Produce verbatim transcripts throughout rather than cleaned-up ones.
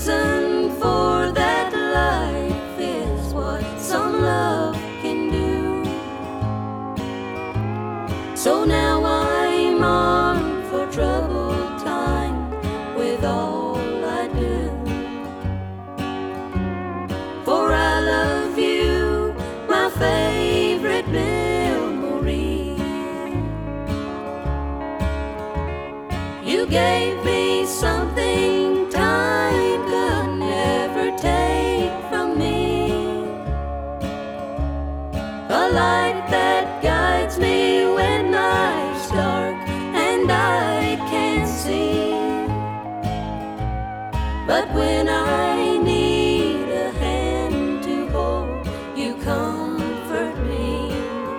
reason for that life is what some love can do. So now I'm on for troubled time with all I do. For I love you, my favorite memory. You gave me something time could never take from me, a light that guides me when life's dark and I can't see. But when I need a hand to hold, you comfort me.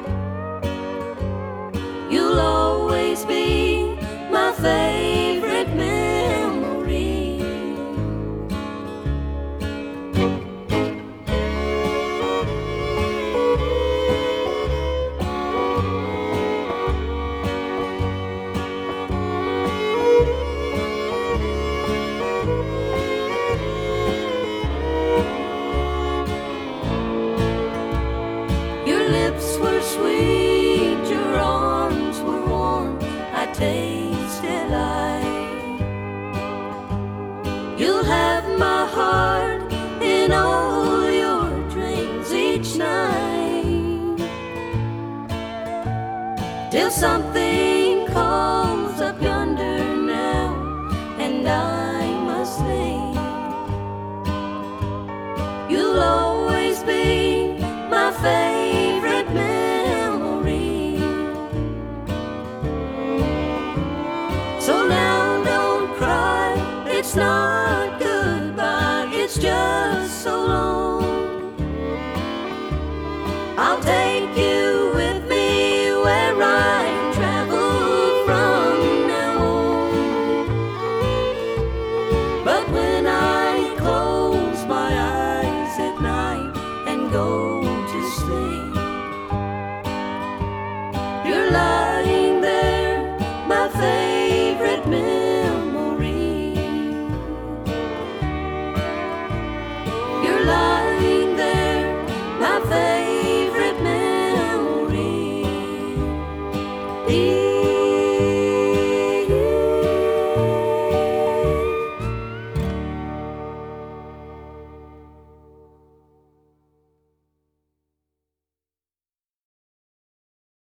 You'll always be my favorite memory. Your lips were sweet, your arms were warm, I tasted life. You'll have my heart in all your dreams each night, till something calls up yonder now, and I must leave. You'll always be my favorite memory. So now don't cry, it's not goodbye, it's just so long.